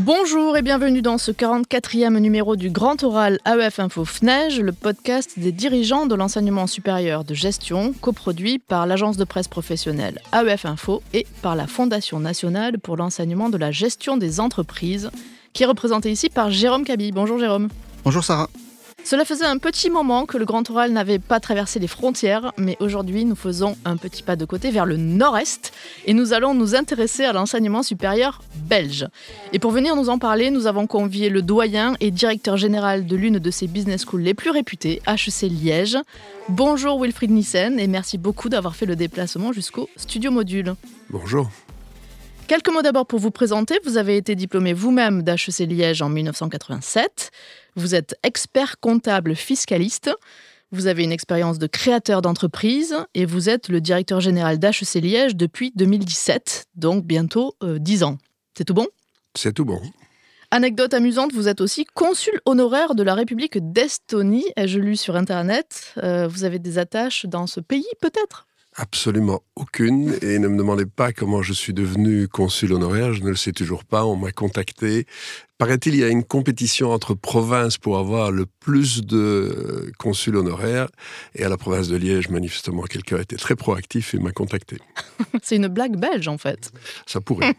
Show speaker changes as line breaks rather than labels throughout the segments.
Bonjour et bienvenue dans ce 44e numéro du Grand Oral AEF Info FNEJ, le podcast des dirigeants de l'enseignement supérieur de gestion, coproduit par l'agence de presse professionnelle AEF Info et par la Fondation nationale pour l'enseignement de la gestion des entreprises, qui est représentée ici par Jérôme Kaby. Bonjour Jérôme.
Bonjour Sarah.
Cela faisait un petit moment que le Grand Oral n'avait pas traversé les frontières, mais aujourd'hui nous faisons un petit pas de côté vers le nord-est et nous allons nous intéresser à l'enseignement supérieur belge. Et pour venir nous en parler, nous avons convié le doyen et directeur général de l'une de ces business schools les plus réputées, HEC Liège. Bonjour Wilfried Nissen et merci beaucoup d'avoir fait le déplacement jusqu'au Studio Module.
Bonjour.
Quelques mots d'abord pour vous présenter. Vous avez été diplômé vous-même d'HEC Liège en 1987. Vous êtes expert comptable fiscaliste. Vous avez une expérience de créateur d'entreprise et vous êtes le directeur général d'HEC Liège depuis 2017, donc bientôt 10 ans. C'est tout bon ?
C'est tout bon.
Anecdote amusante, vous êtes aussi consul honoraire de la République d'Estonie. Ai-je lu sur Internet. Vous avez des attaches dans ce pays, peut-être ?
Absolument aucune, et ne me demandez pas comment je suis devenu consul honoraire, je ne le sais toujours pas, on m'a contacté. Paraît-il, il y a une compétition entre provinces pour avoir le plus de consuls honoraires, et à la province de Liège, manifestement, quelqu'un a été très proactif et m'a contacté.
C'est une blague belge, en fait.
Ça pourrait.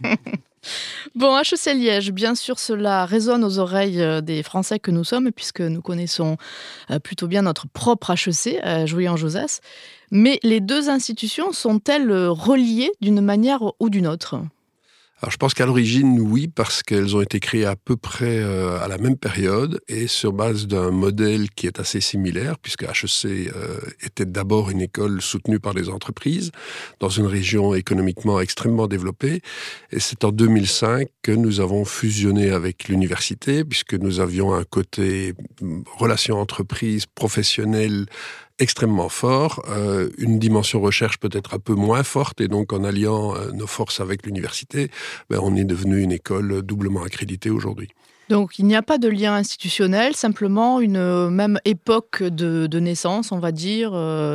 Bon, HEC Liège, bien sûr, cela résonne aux oreilles des Français que nous sommes, puisque nous connaissons plutôt bien notre propre HEC, Jouy-en-Josas. Mais les deux institutions sont-elles reliées d'une manière ou d'une autre ?
Alors, je pense qu'à l'origine, oui, parce qu'elles ont été créées à peu près à la même période et sur base d'un modèle qui est assez similaire, puisque HEC était d'abord une école soutenue par les entreprises dans une région économiquement extrêmement développée. Et c'est en 2005 que nous avons fusionné avec l'université, puisque nous avions un côté relations entreprises professionnelles extrêmement fort, une dimension recherche peut-être un peu moins forte, et donc en alliant nos forces avec l'université, on est devenu une école doublement accréditée aujourd'hui.
Donc il n'y a pas de lien institutionnel, simplement une même époque de naissance, on va dire.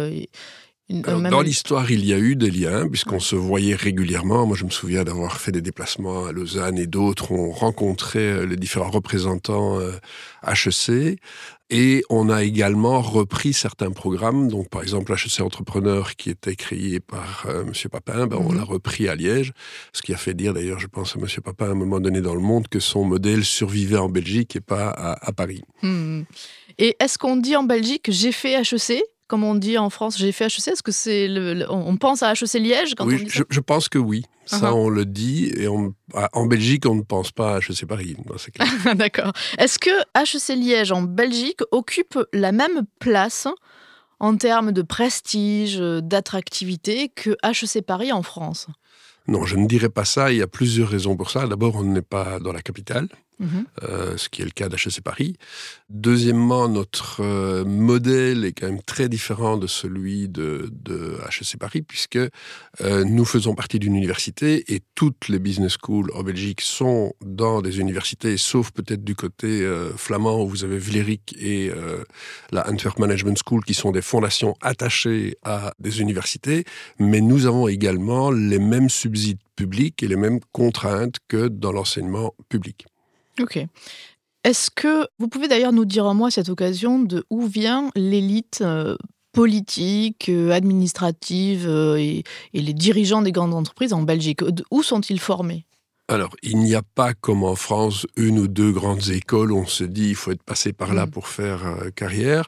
Dans l'histoire, il y a eu des liens, puisqu'on se voyait régulièrement. Moi, je me souviens d'avoir fait des déplacements à Lausanne et d'autres. On rencontrait les différents représentants HEC. Et on a également repris certains programmes. Donc, par exemple, HEC Entrepreneur, qui était créé par M. Papin, on l'a repris à Liège. Ce qui a fait dire, d'ailleurs, je pense à M. Papin, à un moment donné dans le monde, que son modèle survivait en Belgique et pas à Paris.
Et est-ce qu'on dit en Belgique « j'ai fait HEC » comme on dit en France, j'ai fait HEC, est-ce que c'est on pense à HEC Liège quand
oui,
on dit ça ?
Je pense que oui. Ça, on le dit. Et en Belgique, on ne pense pas à HEC Paris. Dans ces cas.
D'accord. Est-ce que HEC Liège en Belgique occupe la même place en termes de prestige, d'attractivité que HEC Paris en France ?
Non, je ne dirais pas ça. Il y a plusieurs raisons pour ça. D'abord, on n'est pas dans la capitale. Ce qui est le cas d'HEC Paris. Deuxièmement, notre modèle est quand même très différent de celui de HEC Paris, puisque nous faisons partie d'une université et toutes les business schools en Belgique sont dans des universités, sauf peut-être du côté flamand où vous avez Vlerick et la Antwerp Management School qui sont des fondations attachées à des universités, mais nous avons également les mêmes subsides publics et les mêmes contraintes que dans l'enseignement public.
Ok. Est-ce que vous pouvez d'ailleurs nous dire un mot à cette occasion de où vient l'élite politique, administrative et les dirigeants des grandes entreprises en Belgique ? Où sont-ils formés ?
Alors, il n'y a pas comme en France une ou deux grandes écoles où on se dit il faut être passé par là pour faire carrière.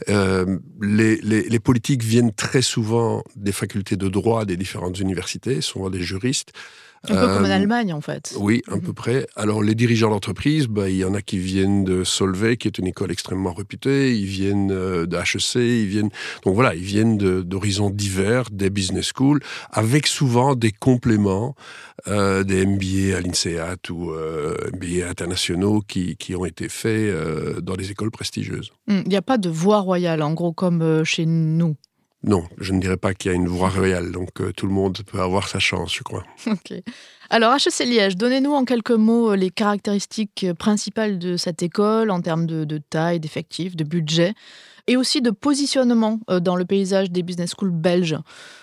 Les politiques viennent très souvent des facultés de droit des différentes universités, souvent des juristes.
Un peu comme en Allemagne, en fait.
Oui, à peu près. Alors, les dirigeants d'entreprise, il y en a qui viennent de Solvay, qui est une école extrêmement réputée. Ils viennent de HEC, ils viennent d'horizons divers, des business schools, avec souvent des compléments, des MBA à l'INSEAD ou MBA internationaux qui ont été faits dans des écoles prestigieuses.
Il n'y a pas de voie royale, en gros, comme chez nous.
Non, je ne dirais pas qu'il y a une voie royale, donc tout le monde peut avoir sa chance, je crois.
Ok. Alors, HEC Liège, donnez-nous en quelques mots les caractéristiques principales de cette école en termes de taille, d'effectifs, de budget, et aussi de positionnement dans le paysage des business schools belges.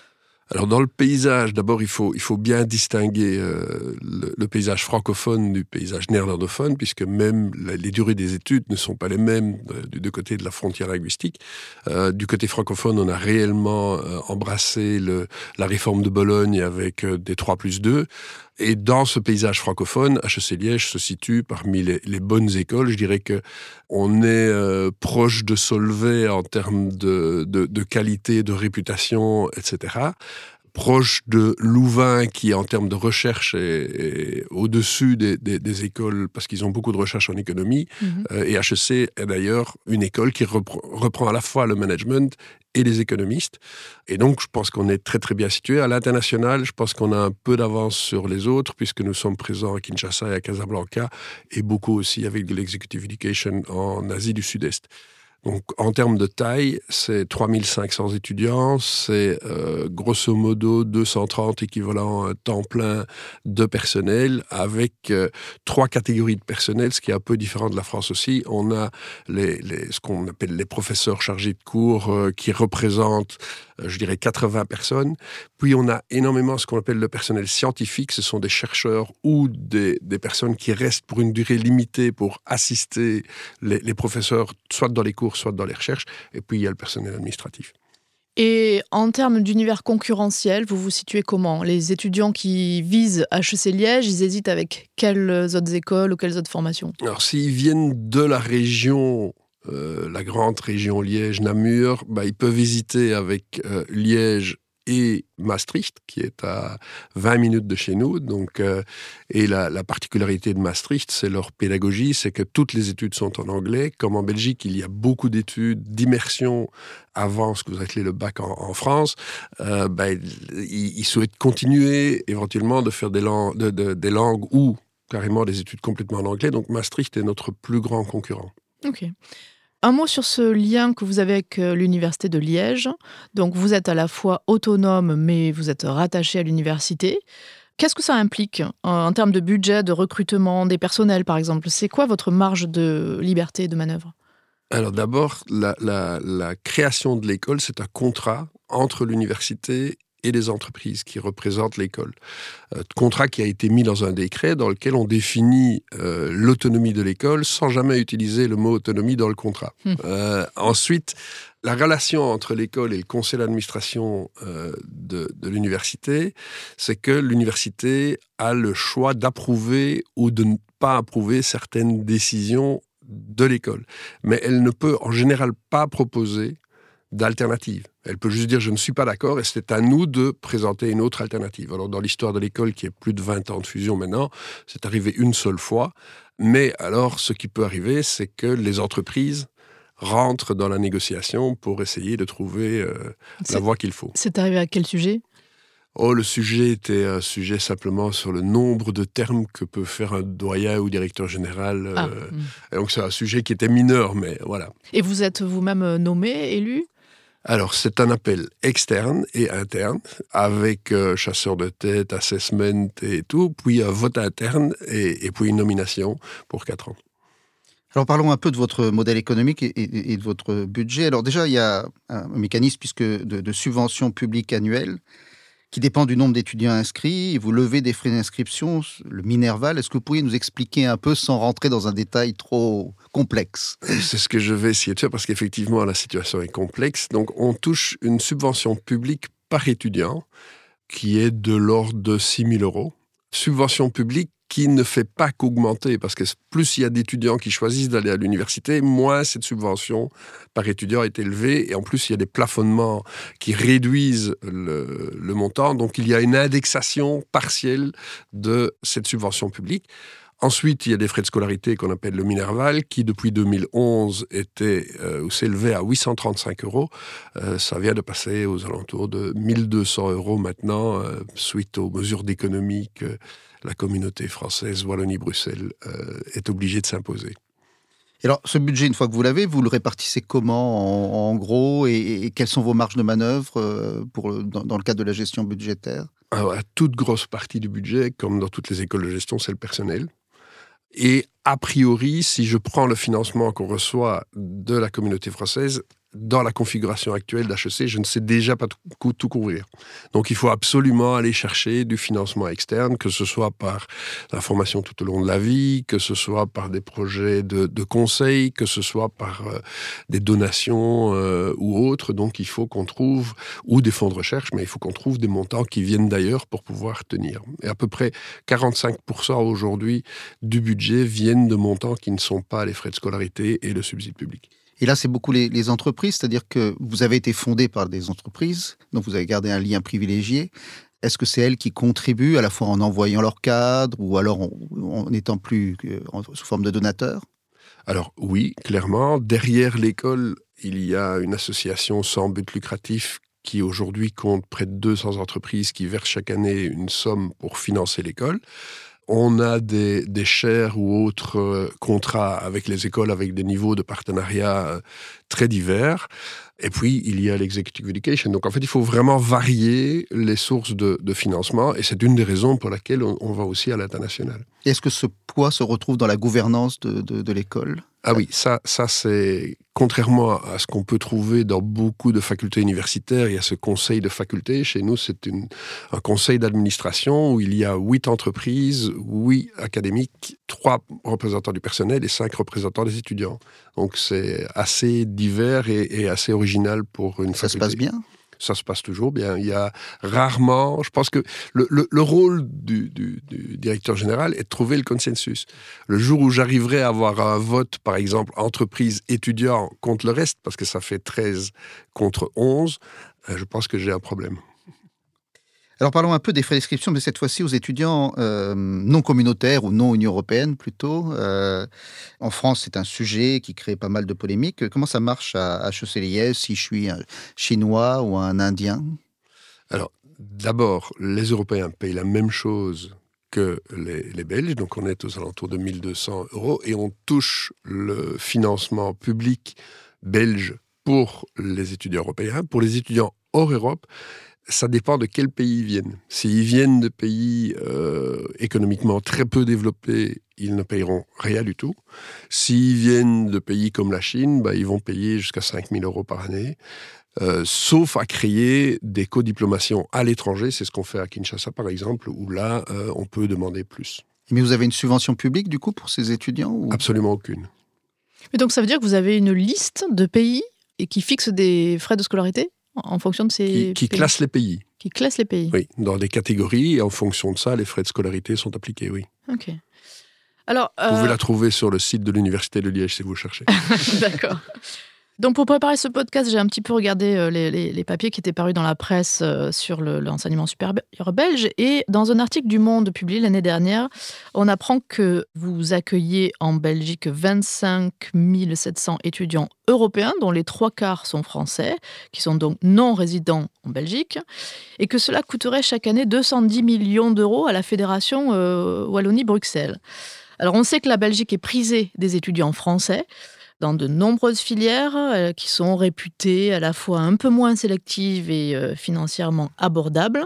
Alors dans le paysage, d'abord il faut bien distinguer le paysage francophone du paysage néerlandophone, puisque même les durées des études ne sont pas les mêmes des deux côtés de la frontière linguistique. Du côté francophone, on a réellement embrassé la réforme de Bologne avec des 3+2. Et dans ce paysage francophone, HEC Liège se situe parmi les bonnes écoles. Je dirais que on est proche de Solvay en termes de qualité, de réputation, etc. Proche de Louvain, qui en termes de recherche est au-dessus des écoles, parce qu'ils ont beaucoup de recherche en économie. Et HEC est d'ailleurs une école qui reprend à la fois le management et les économistes. Et donc, je pense qu'on est très, très bien situé. À l'international, je pense qu'on a un peu d'avance sur les autres, puisque nous sommes présents à Kinshasa et à Casablanca, et beaucoup aussi avec de l'executive education en Asie du Sud-Est. Donc, en termes de taille, c'est 3500 étudiants, c'est grosso modo 230 équivalents temps plein de personnel, avec 3 catégories de personnel, ce qui est un peu différent de la France aussi. On a ce qu'on appelle les professeurs chargés de cours qui représentent, je dirais, 80 personnes. Puis on a énormément ce qu'on appelle le personnel scientifique, ce sont des chercheurs ou des personnes qui restent pour une durée limitée pour assister les professeurs, soit dans les cours, soit dans les recherches, et puis il y a le personnel administratif.
Et en termes d'univers concurrentiel, vous vous situez comment ? Les étudiants qui visent HEC Liège, ils hésitent avec quelles autres écoles ou quelles autres formations ?
Alors s'ils viennent de la région, la grande région Liège-Namur, ils peuvent hésiter avec Liège et Maastricht, qui est à 20 minutes de chez nous. Donc, et la particularité de Maastricht, c'est leur pédagogie, c'est que toutes les études sont en anglais. Comme en Belgique, il y a beaucoup d'études d'immersion avant ce que vous appelez le bac en France. Ils souhaitent continuer éventuellement de faire des langues ou carrément des études complètement en anglais. Donc Maastricht est notre plus grand concurrent.
Ok. Un mot sur ce lien que vous avez avec l'Université de Liège. Donc, vous êtes à la fois autonome, mais vous êtes rattaché à l'université. Qu'est-ce que ça implique en termes de budget, de recrutement, des personnels, par exemple ? C'est quoi votre marge de liberté et de manœuvre ?
Alors d'abord, la création de l'école, c'est un contrat entre l'université et les entreprises qui représentent l'école. Contrat qui a été mis dans un décret dans lequel on définit l'autonomie de l'école sans jamais utiliser le mot autonomie dans le contrat. Ensuite, la relation entre l'école et le conseil d'administration de l'université, c'est que l'université a le choix d'approuver ou de ne pas approuver certaines décisions de l'école. Mais elle ne peut en général pas proposer d'alternative. Elle peut juste dire « je ne suis pas d'accord » et c'est à nous de présenter une autre alternative. Alors dans l'histoire de l'école, qui est plus de 20 ans de fusion maintenant, c'est arrivé une seule fois. Mais alors, ce qui peut arriver, c'est que les entreprises rentrent dans la négociation pour essayer de trouver la voie qu'il faut.
C'est arrivé à quel sujet ?
Le sujet était un sujet simplement sur le nombre de termes que peut faire un doyen ou directeur général. Et donc c'est un sujet qui était mineur, mais voilà.
Et vous êtes vous-même nommé, élu ?
Alors, c'est un appel externe et interne, avec chasseur de tête, assessment et tout, puis un vote interne et puis une nomination pour 4 ans.
Alors, parlons un peu de votre modèle économique et de votre budget. Alors déjà, il y a un mécanisme de subvention publique annuelle qui dépend du nombre d'étudiants inscrits. Vous levez des frais d'inscription, le Minerval. Est-ce que vous pourriez nous expliquer un peu, sans rentrer dans un détail trop complexe ?
C'est ce que je vais essayer de faire, parce qu'effectivement, la situation est complexe. Donc, on touche une subvention publique par étudiant qui est de l'ordre de 6 000 €. Subvention publique qui ne fait pas qu'augmenter, parce que plus il y a d'étudiants qui choisissent d'aller à l'université, moins cette subvention par étudiant est élevée, et en plus il y a des plafonnements qui réduisent le montant, donc il y a une indexation partielle de cette subvention publique. Ensuite, il y a des frais de scolarité qu'on appelle le Minerval, qui depuis 2011 s'élevait à 835 €. Ça vient de passer aux alentours de 1 200 € maintenant, suite aux mesures d'économie que la communauté française Wallonie-Bruxelles est obligée de s'imposer.
Et alors, ce budget, une fois que vous l'avez, vous le répartissez comment en gros et quelles sont vos marges de manœuvre dans le cadre de la gestion budgétaire ?
Alors, la toute grosse partie du budget, comme dans toutes les écoles de gestion, c'est le personnel. Et a priori, si je prends le financement qu'on reçoit de la communauté française, dans la configuration actuelle d'HEC, je ne sais déjà pas tout couvrir. Donc il faut absolument aller chercher du financement externe, que ce soit par la formation tout au long de la vie, que ce soit par des projets de conseil, que ce soit par des donations ou autres. Donc il faut qu'on trouve, ou des fonds de recherche, mais il faut qu'on trouve des montants qui viennent d'ailleurs pour pouvoir tenir. Et à peu près 45% aujourd'hui du budget viennent de montants qui ne sont pas les frais de scolarité et le subside public.
Et là, c'est beaucoup les entreprises, c'est-à-dire que vous avez été fondé par des entreprises, donc vous avez gardé un lien privilégié. Est-ce que c'est elles qui contribuent à la fois en envoyant leur cadre ou alors en étant sous forme de donateurs ?
Alors oui, clairement, derrière l'école, il y a une association sans but lucratif qui aujourd'hui compte près de 200 entreprises qui versent chaque année une somme pour financer l'école. On a des shares ou autres contrats avec les écoles avec des niveaux de partenariat très divers. Et puis, il y a l'executive education. Donc, en fait, il faut vraiment varier les sources de financement. Et c'est une des raisons pour laquelle on va aussi à l'international.
Est-ce que ce poids se retrouve dans la gouvernance de l'école ?
Ah oui, ça c'est contrairement à ce qu'on peut trouver dans beaucoup de facultés universitaires, il y a ce conseil de faculté. Chez nous, c'est un conseil d'administration où il y a 8 entreprises, 8 académiques, 3 représentants du personnel et 5 représentants des étudiants. Donc c'est assez divers et assez original pour une faculté.
Ça se passe bien ?
Ça se passe toujours bien. Il y a rarement... Je pense que le rôle du directeur général est de trouver le consensus. Le jour où j'arriverai à avoir un vote, par exemple, entreprise-étudiant contre le reste, parce que ça fait 13 contre 11, je pense que j'ai un problème.
Alors parlons un peu des frais d'inscription, mais cette fois-ci aux étudiants non communautaires ou non Union européenne plutôt. En France, c'est un sujet qui crée pas mal de polémiques. Comment ça marche à HEC Liège si je suis un Chinois ou un Indien ?
Alors, d'abord, les Européens payent la même chose que les Belges, donc on est aux alentours de 1 200 € et on touche le financement public belge pour les étudiants européens. Pour les étudiants hors Europe, ça dépend de quel pays ils viennent. S'ils viennent de pays économiquement très peu développés, ils ne payeront rien du tout. S'ils viennent de pays comme la Chine, ils vont payer jusqu'à 5 000 € par année, sauf à créer des codiplomations à l'étranger. C'est ce qu'on fait à Kinshasa, par exemple, où là, on peut demander plus.
Mais vous avez une subvention publique, du coup, pour ces étudiants ou...
Absolument aucune.
Mais donc, ça veut dire que vous avez une liste de pays et qui fixe des frais de scolarité en fonction de ces
qui
pays.
classe les pays.
Qui classe les pays.
Oui, dans des catégories, et en fonction de ça, les frais de scolarité sont appliqués, oui.
Ok. Alors,
vous pouvez la trouver sur le site de l'Université de Liège si vous cherchez.
D'accord. Donc, pour préparer ce podcast, j'ai un petit peu regardé les papiers qui étaient parus dans la presse sur l'enseignement supérieur belge. Et dans un article du Monde publié l'année dernière, on apprend que vous accueillez en Belgique 25 700 étudiants européens, dont les 3/4 sont français, qui sont donc non résidents en Belgique, et que cela coûterait chaque année 210 millions € à la Fédération Wallonie-Bruxelles. Alors, on sait que la Belgique est prisée des étudiants français, dans de nombreuses filières qui sont réputées à la fois un peu moins sélectives et financièrement abordables.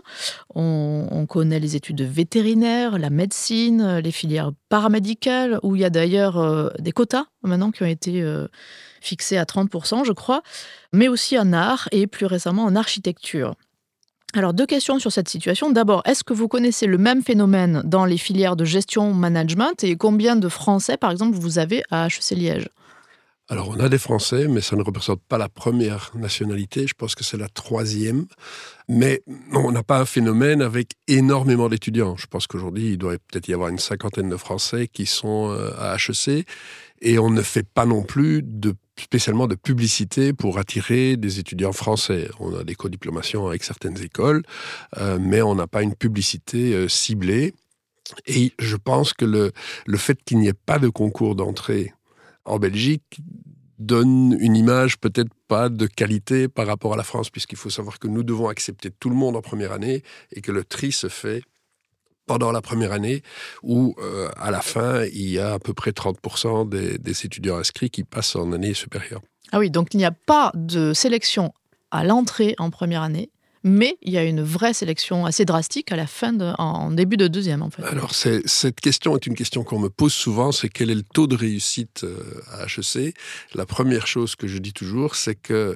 On connaît les études vétérinaires, la médecine, les filières paramédicales, où il y a d'ailleurs des quotas maintenant qui ont été fixés à 30%, je crois, mais aussi en art et plus récemment en architecture. Alors, 2 questions sur cette situation. D'abord, est-ce que vous connaissez le même phénomène dans les filières de gestion-management et combien de Français, par exemple, vous avez à HEC Liège ?
Alors, on a des Français, mais ça ne représente pas la première nationalité. Je pense que c'est la 3e. Mais on n'a pas un phénomène avec énormément d'étudiants. Je pense qu'aujourd'hui, il doit peut-être y avoir une 50aine de Français qui sont à HEC. Et on ne fait pas non plus spécialement de publicité pour attirer des étudiants français. On a des codiplomations avec certaines écoles, mais on n'a pas une publicité ciblée. Et je pense que le fait qu'il n'y ait pas de concours d'entrée en Belgique donne une image peut-être pas de qualité par rapport à la France, puisqu'il faut savoir que nous devons accepter tout le monde en première année et que le tri se fait pendant la première année où, à la fin, il y a à peu près 30% des étudiants inscrits qui passent en année supérieure.
Ah oui, donc il n'y a pas de sélection à l'entrée en première année, mais il y a une vraie sélection assez drastique à la fin, en début de deuxième en fait.
Alors, cette question est une question qu'on me pose souvent, c'est quel est le taux de réussite à HEC? La première chose que je dis toujours, c'est que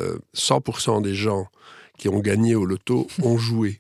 100% des gens qui ont gagné au loto ont joué.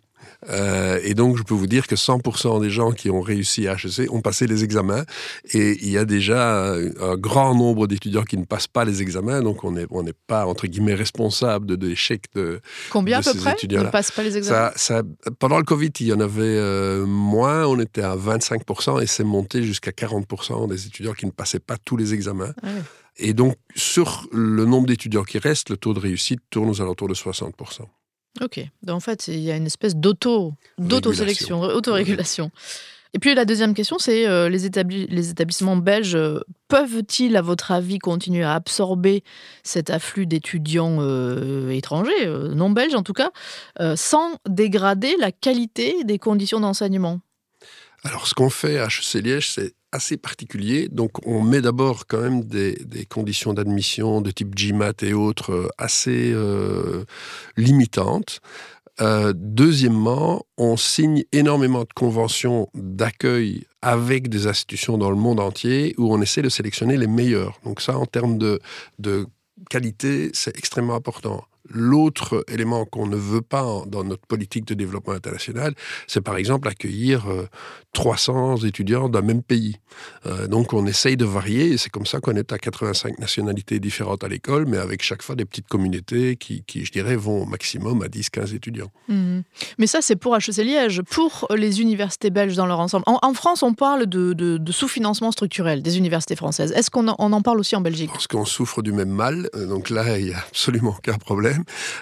Et donc, je peux vous dire que 100% des gens qui ont réussi à HEC ont passé les examens. Et il y a déjà un grand nombre d'étudiants qui ne passent pas les examens. Donc, on n'est pas, entre guillemets, responsable de l'échec de
Combien
de
à peu
ces
près
étudiants-là.
ne passent pas les examens?
Pendant le Covid, il y en avait moins. On était à 25% et c'est monté jusqu'à 40% des étudiants qui ne passaient pas tous les examens.
Ah oui.
Et donc, sur le nombre d'étudiants qui restent, le taux de réussite tourne aux alentours de 60%.
Ok, donc en fait, il y a une espèce d'auto-sélection, autorégulation. Et puis la deuxième question, c'est les établissements belges peuvent-ils, à votre avis, continuer à absorber cet afflux d'étudiants étrangers, non belges en tout cas, sans dégrader la qualité des conditions d'enseignement?
Alors, ce qu'on fait à HEC Liège, c'est assez particulier. Donc, on met d'abord quand même des conditions d'admission de type GMAT et autres assez limitantes. Deuxièmement, on signe énormément de conventions d'accueil avec des institutions dans le monde entier où on essaie de sélectionner les meilleurs. Donc ça, en termes de qualité, c'est extrêmement important. L'autre élément qu'on ne veut pas dans notre politique de développement international, c'est par exemple accueillir 300 étudiants d'un même pays. Donc on essaye de varier et c'est comme ça qu'on est à 85 nationalités différentes à l'école, mais avec chaque fois des petites communautés qui je dirais, vont au maximum à 10-15 étudiants.
Mmh. Mais ça, c'est pour HEC Liège. Pour les universités belges dans leur ensemble. En France, on parle de sous-financement structurel des universités françaises. Est-ce qu'on en parle aussi en Belgique?
Parce qu'on souffre du même mal, donc là, il n'y a absolument aucun problème.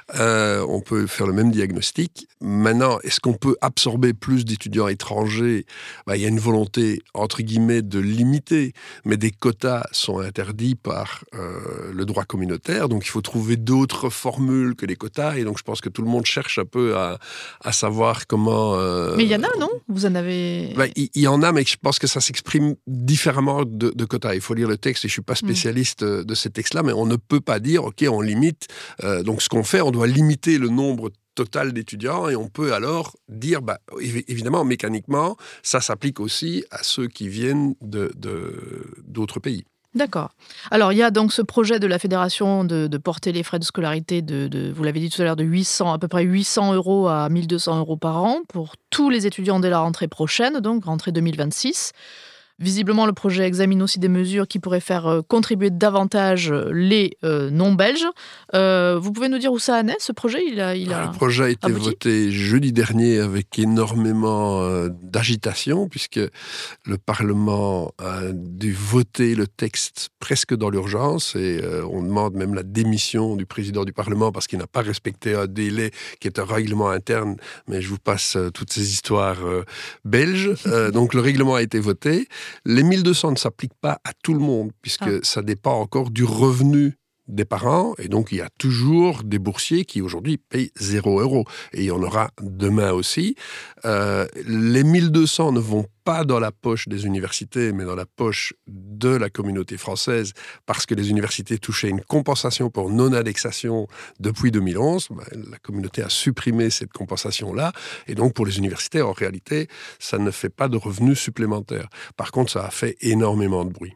On peut faire le même diagnostic. Maintenant, est-ce qu'on peut absorber plus d'étudiants étrangers? Il y a une volonté, entre guillemets, de limiter, mais des quotas sont interdits par le droit communautaire, donc il faut trouver d'autres formules que les quotas, et donc je pense que tout le monde cherche un peu à savoir comment...
Mais il y en a, non? Vous en avez...
Il y en a, mais je pense que ça s'exprime différemment de quotas. Il faut lire le texte, et je ne suis pas spécialiste de ces textes-là, mais on ne peut pas dire, OK, on limite. Donc ce qu'on fait, on doit limiter le nombre total d'étudiants, et on peut alors dire, évidemment, mécaniquement, ça s'applique aussi à ceux qui viennent d'autres pays.
D'accord. Alors, il y a donc ce projet de la fédération de porter les frais de scolarité vous l'avez dit tout à l'heure, à peu près 800 € à 1 200 € par an pour tous les étudiants dès la rentrée prochaine, donc rentrée 2026. Visiblement, le projet examine aussi des mesures qui pourraient faire contribuer davantage les non-belges. Vous pouvez nous dire où ça en est, ce projet?
Le projet a été voté jeudi dernier avec énormément d'agitation, puisque le Parlement a dû voter le texte presque dans l'urgence, et on demande même la démission du président du Parlement parce qu'il n'a pas respecté un délai qui est un règlement interne, mais je vous passe toutes ces histoires belges. Donc le règlement a été voté. Les 1200 ne s'appliquent pas à tout le monde, puisque ça dépend encore du revenu des parents, et donc il y a toujours des boursiers qui aujourd'hui payent 0 €, et il y en aura demain aussi. Les 1200 ne vont pas dans la poche des universités, mais dans la poche de la communauté française, parce que les universités touchaient une compensation pour non-indexation depuis 2011. La communauté a supprimé cette compensation-là, et donc pour les universités, en réalité, ça ne fait pas de revenus supplémentaires. Par contre, ça a fait énormément de bruit.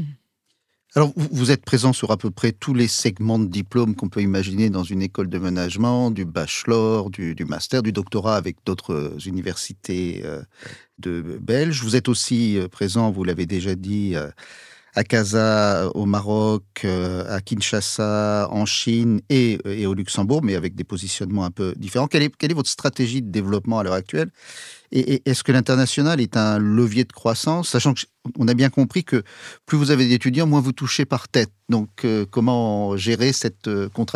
Alors, vous êtes présent sur à peu près tous les segments de diplôme qu'on peut imaginer dans une école de management, du bachelor, du master, du doctorat avec d'autres universités belges. Vous êtes aussi présent, vous l'avez déjà dit, à Casa, au Maroc, à Kinshasa, en Chine et au Luxembourg, mais avec des positionnements un peu différents. Quelle est votre stratégie de développement à l'heure actuelle ? Et est-ce que l'international est un levier de croissance, sachant qu'on a bien compris que plus vous avez d'étudiants, moins vous touchez par tête. Donc, comment gérer cette contradiction ?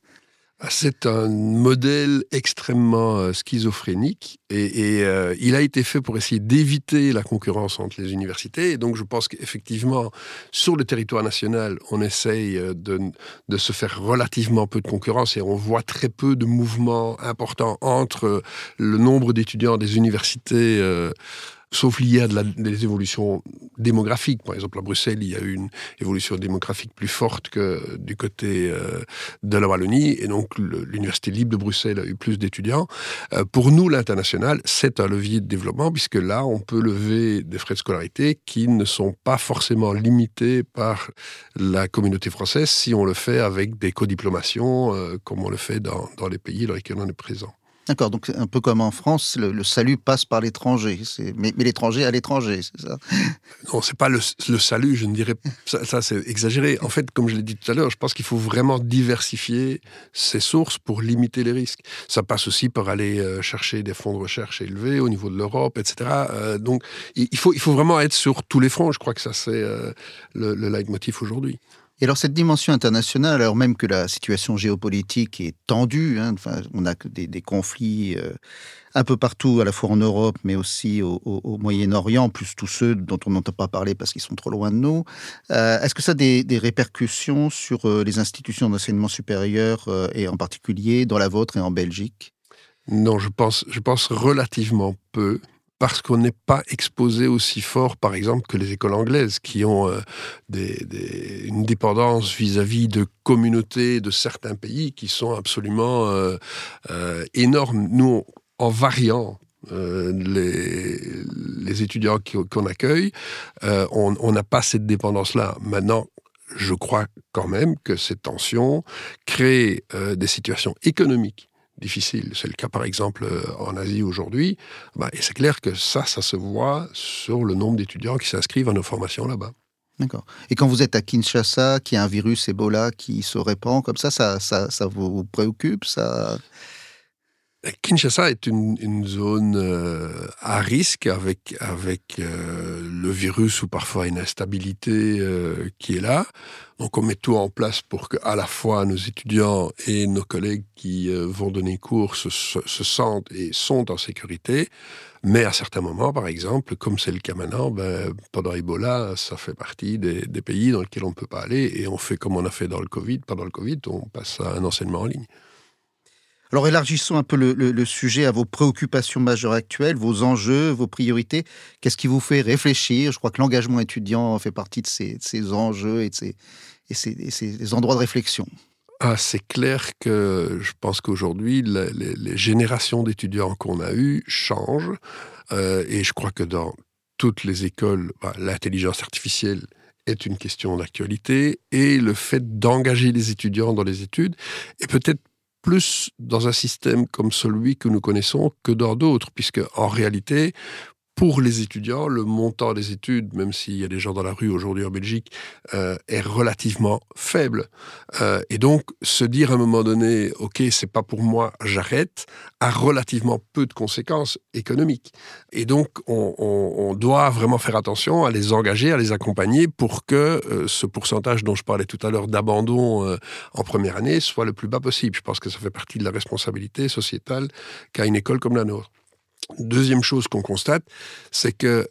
C'est un modèle extrêmement schizophrénique, et il a été fait pour essayer d'éviter la concurrence entre les universités. Et donc je pense qu'effectivement, sur le territoire national, on essaye de se faire relativement peu de concurrence, et on voit très peu de mouvements importants entre le nombre d'étudiants des universités sauf liées à des évolutions démographiques. Par exemple, à Bruxelles, il y a eu une évolution démographique plus forte que du côté de la Wallonie, et donc l'Université libre de Bruxelles a eu plus d'étudiants. Pour nous, l'international, c'est un levier de développement, puisque là, on peut lever des frais de scolarité qui ne sont pas forcément limités par la communauté française si on le fait avec des codiplomations, comme on le fait dans les pays dans lesquels on est présent.
D'accord, donc un peu comme en France, le salut passe par l'étranger, mais l'étranger à l'étranger, c'est ça?
Non, c'est pas le salut, je ne dirais ça c'est exagéré. En fait, comme je l'ai dit tout à l'heure, je pense qu'il faut vraiment diversifier ses sources pour limiter les risques. Ça passe aussi par aller chercher des fonds de recherche élevés au niveau de l'Europe, etc. Donc, il faut vraiment être sur tous les fronts. Je crois que ça, c'est le leitmotiv aujourd'hui.
Et alors cette dimension internationale, alors même que la situation géopolitique est tendue, on a des conflits un peu partout, à la fois en Europe, mais aussi au Moyen-Orient, plus tous ceux dont on n'entend pas parler parce qu'ils sont trop loin de nous. Est-ce que ça a des répercussions sur les institutions d'enseignement supérieur, et en particulier dans la vôtre et en Belgique?
Non, je pense relativement peu. Parce qu'on n'est pas exposé aussi fort, par exemple, que les écoles anglaises, qui ont une dépendance vis-à-vis de communautés de certains pays qui sont absolument énormes. Nous, en variant les étudiants qu'on accueille, on n'a pas cette dépendance-là. Maintenant, je crois quand même que ces tensions créent des situations économiques difficile. C'est le cas, par exemple, en Asie aujourd'hui. Et c'est clair que ça se voit sur le nombre d'étudiants qui s'inscrivent à nos formations là-bas.
D'accord. Et quand vous êtes à Kinshasa, qu'il y a un virus Ebola qui se répand comme ça vous préoccupe, ça...
Kinshasa est une zone à risque avec le virus ou parfois une instabilité qui est là. Donc on met tout en place pour que à la fois nos étudiants et nos collègues qui vont donner cours se sentent et sont en sécurité. Mais à certains moments, par exemple, comme c'est le cas maintenant, pendant Ebola, ça fait partie des pays dans lesquels on ne peut pas aller et on fait comme on a fait dans le Covid. Pendant le Covid, on passe à un enseignement en ligne.
Alors élargissons un peu le sujet à vos préoccupations majeures actuelles, vos enjeux, vos priorités. Qu'est-ce qui vous fait réfléchir? Je crois que l'engagement étudiant fait partie de ces enjeux et de ces endroits de réflexion.
C'est clair que je pense qu'aujourd'hui, les générations d'étudiants qu'on a eues changent. Et je crois que dans toutes les écoles, l'intelligence artificielle est une question d'actualité. Et le fait d'engager les étudiants dans les études est peut-être plus dans un système comme celui que nous connaissons que dans d'autres, puisque en réalité, pour les étudiants, le montant des études, même s'il y a des gens dans la rue aujourd'hui en Belgique, est relativement faible. Et donc, se dire à un moment donné, OK, c'est pas pour moi, j'arrête, a relativement peu de conséquences économiques. Et donc, on doit vraiment faire attention à les engager, à les accompagner pour que ce pourcentage dont je parlais tout à l'heure d'abandon en première année soit le plus bas possible. Je pense que ça fait partie de la responsabilité sociétale qu'a une école comme la nôtre. Deuxième chose qu'on constate, c'est que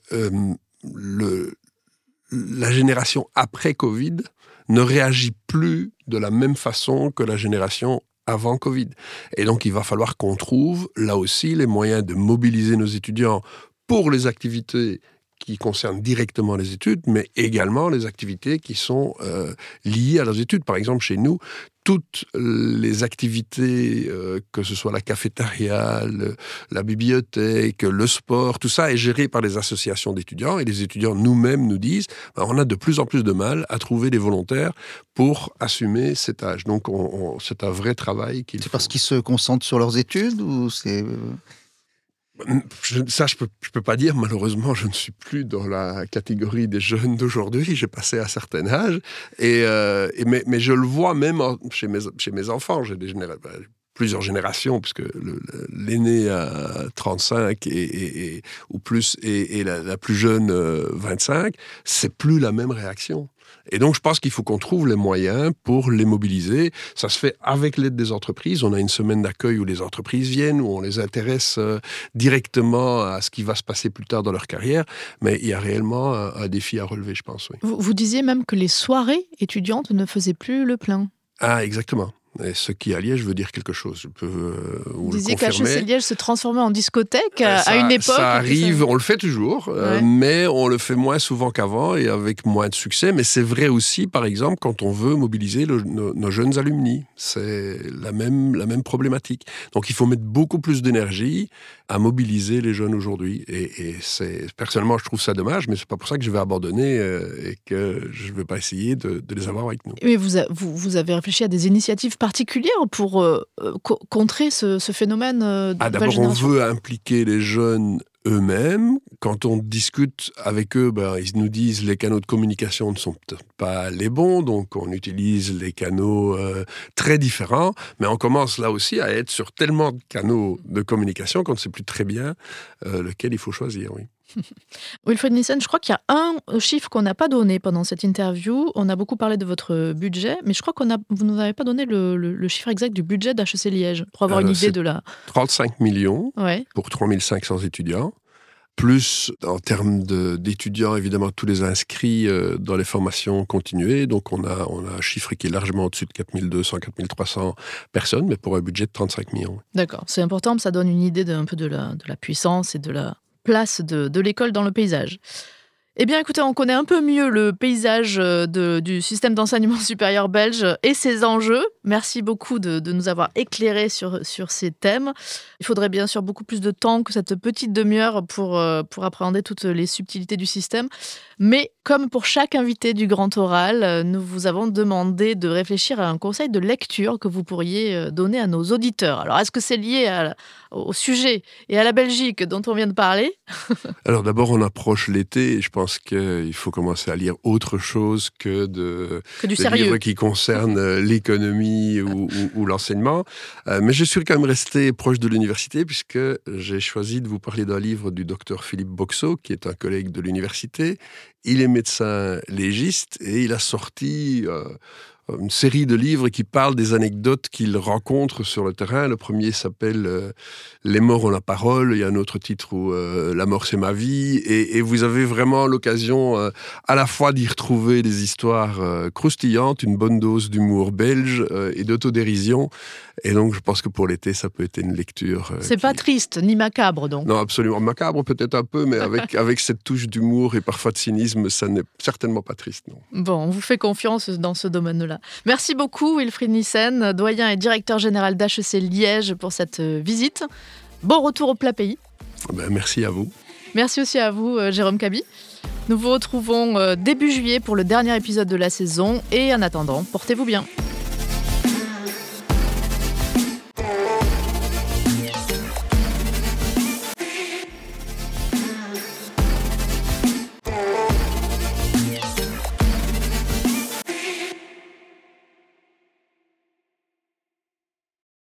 la génération après Covid ne réagit plus de la même façon que la génération avant Covid. Et donc, il va falloir qu'on trouve, là aussi, les moyens de mobiliser nos étudiants pour les activités qui concernent directement les études, mais également les activités qui sont liées à leurs études. Par exemple, chez nous, toutes les activités, que ce soit la cafétéria, la bibliothèque, le sport, tout ça est géré par les associations d'étudiants. Et les étudiants nous-mêmes nous disent on a de plus en plus de mal à trouver des volontaires pour assumer cet âge. Donc, c'est un vrai travail qu'il faut.
C'est parce qu'ils se concentrent sur leurs études ou c'est...
Ça, je peux pas dire. Malheureusement, je ne suis plus dans la catégorie des jeunes d'aujourd'hui. J'ai passé un certain âge. Mais je le vois même chez mes enfants. J'ai plusieurs générations, puisque l'aîné a 35 ou plus, et la plus jeune 25. C'est plus la même réaction. Et donc, je pense qu'il faut qu'on trouve les moyens pour les mobiliser. Ça se fait avec l'aide des entreprises. On a une semaine d'accueil où les entreprises viennent, où on les intéresse directement à ce qui va se passer plus tard dans leur carrière. Mais il y a réellement un défi à relever, je pense. Oui.
Vous disiez même que les soirées étudiantes ne faisaient plus le plein.
Ah, exactement. Et ce qui à Liège veut dire quelque chose. Je peux vous le
disiez
confirmer.
qu'HEC Liège se transformait en discothèque à une époque.
Ça arrive, on le fait toujours, mais on le fait moins souvent qu'avant et avec moins de succès. Mais c'est vrai aussi, par exemple, quand on veut mobiliser nos jeunes alumni. C'est la même problématique. Donc il faut mettre beaucoup plus d'énergie à mobiliser les jeunes aujourd'hui. Et personnellement, je trouve ça dommage, mais c'est pas pour ça que je vais abandonner et que je ne vais pas essayer de les avoir avec nous.
Mais vous avez réfléchi à des initiatives particulières pour contrer ce phénomène de
d'abord,
génération.
on veut impliquer les jeunes eux-mêmes. Quand on discute avec eux, ils nous disent les canaux de communication ne sont peut-être pas les bons, donc on utilise les canaux très différents, mais on commence là aussi à être sur tellement de canaux de communication qu'on ne sait plus très bien lequel il faut choisir. Oui.
Wilfried Nissen, je crois qu'il y a un chiffre qu'on n'a pas donné pendant cette interview. On a beaucoup parlé de votre budget, mais je crois que vous ne nous avez pas donné le chiffre exact du budget d'HEC Liège, pour avoir une idée de la...
35 millions pour 3500 étudiants, plus en termes d'étudiants, évidemment, tous les inscrits dans les formations continuées. Donc on a un chiffre qui est largement au-dessus de 4200, 4300 personnes, mais pour un budget de 35 millions.
D'accord, c'est important, ça donne une idée un peu de la puissance et de la place de l'école dans le paysage. Eh bien, écoutez, on connaît un peu mieux le paysage du système d'enseignement supérieur belge et ses enjeux. Merci beaucoup de nous avoir éclairés sur ces thèmes. Il faudrait bien sûr beaucoup plus de temps que cette petite demi-heure pour appréhender toutes les subtilités du système. Mais comme pour chaque invité du Grand Oral, nous vous avons demandé de réfléchir à un conseil de lecture que vous pourriez donner à nos auditeurs. Alors, est-ce que c'est lié au sujet et à la Belgique dont on vient de parler ?
Alors d'abord, on approche l'été et je pense qu'il faut commencer à lire autre chose que
du
des livres qui concernent l'économie ou l'enseignement. Mais je suis quand même resté proche de l'université puisque j'ai choisi de vous parler d'un livre du docteur Philippe Boxot, qui est un collègue de l'université. Il est médecin légiste et il a sorti une série de livres qui parlent des anecdotes qu'il rencontre sur le terrain. Le premier s'appelle « Les morts ont la parole ». Il y a un autre titre où « La mort, c'est ma vie ». Et vous avez vraiment l'occasion à la fois d'y retrouver des histoires croustillantes, une bonne dose d'humour belge et d'autodérision. Et donc, je pense que pour l'été, ça peut être une lecture...
C'est pas triste, ni macabre, donc.
Non, absolument. Macabre, peut-être un peu, mais avec cette touche d'humour et parfois de cynisme, ça n'est certainement pas triste, non.
Bon, on vous fait confiance dans ce domaine-là. Merci beaucoup, Wilfried Nissen, doyen et directeur général d'HEC Liège, pour cette visite. Bon retour au plat pays.
Merci à vous.
Merci aussi à vous, Jérôme Kaby. Nous vous retrouvons début juillet pour le dernier épisode de la saison. Et en attendant, portez-vous bien.